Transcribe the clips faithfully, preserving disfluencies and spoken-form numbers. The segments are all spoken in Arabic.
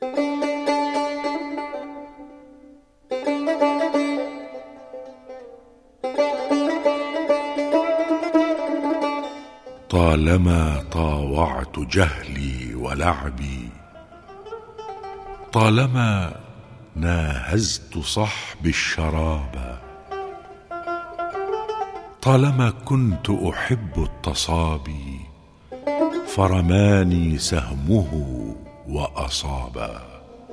طالما طاوعت جهلي ولعبي، طالما ناهزت صحبي الشراب، طالما كنت أحب التصابي، فرماني سهمه وأصابا.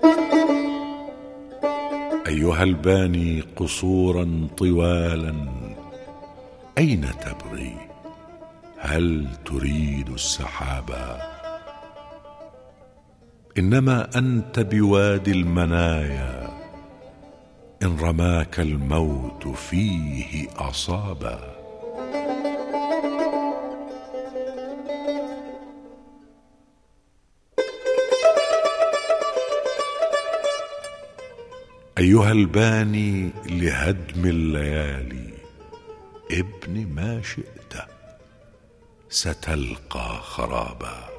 أيها الباني قصورا طوالا، أين تبغي؟ هل تريد السحابا؟ إنما أنت بوادي المنايا، إن رماك الموت فيه أصابا. أيها الباني لهدم الليالي، ابن ما شئت ستلقى خرابا.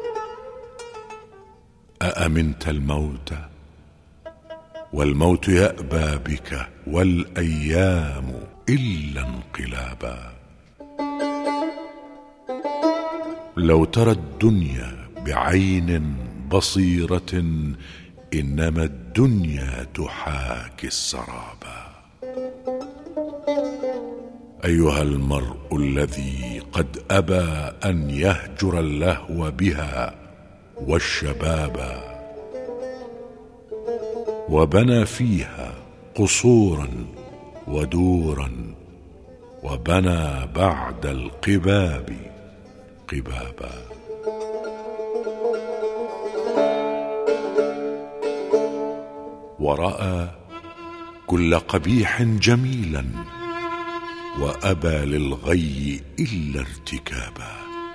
أأمنت الموت؟ والموت يأبى بك، والأيام إلا انقلابا. لو ترى الدنيا بعين بصيرة، إنما الدنيا تحاكي السرابا. أيها المرء الذي قد أبى أن يهجر اللهو بها والشبابا، وبنى فيها قصورا ودورا، وبنى بعد القباب قبابا. ورأى كل قبيح جميلا، وأبى للغي إلا ارتكابا.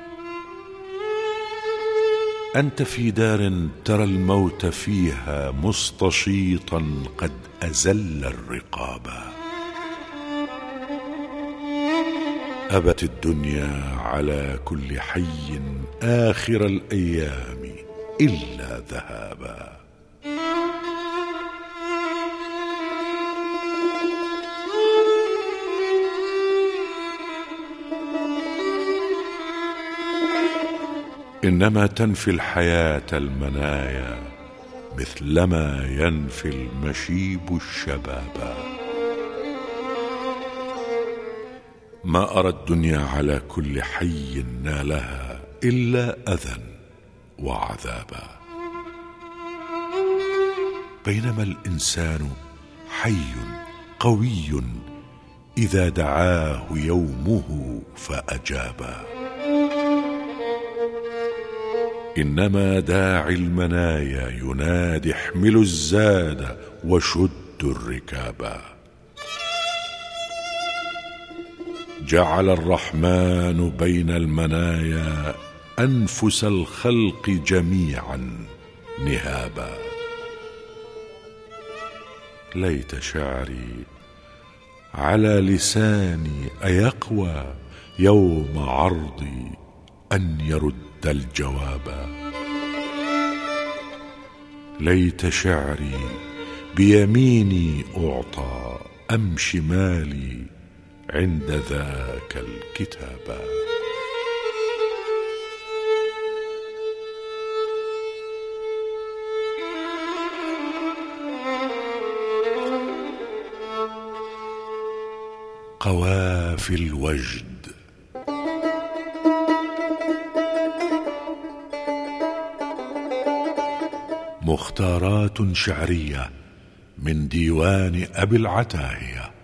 أنت في دار ترى الموت فيها مستشيطا قد أزل الرقابا. أبت الدنيا على كل حي آخر الأيام إلا ذهابا. إنما تنفي الحياة المنايا، مثلما ينفي المشيب الشبابا. ما أرى الدنيا على كل حي نالها إلا أذى وعذابا. بينما الإنسان حي قوي، إذا دعاه يومه فأجابا. إنما داعي المنايا ينادي احملوا الزاد وشدوا الركابا. جعل الرحمن بين المنايا أنفس الخلق جميعا نهابا. ليت شعري على لساني أيقوى يوم عرضي أن يرد الجوابا. ليت شعري بيميني أعطى أم شمالي عند ذاك الكتابا. قوافي الوجد. مختارات شعرية من ديوان أبي العتاهية.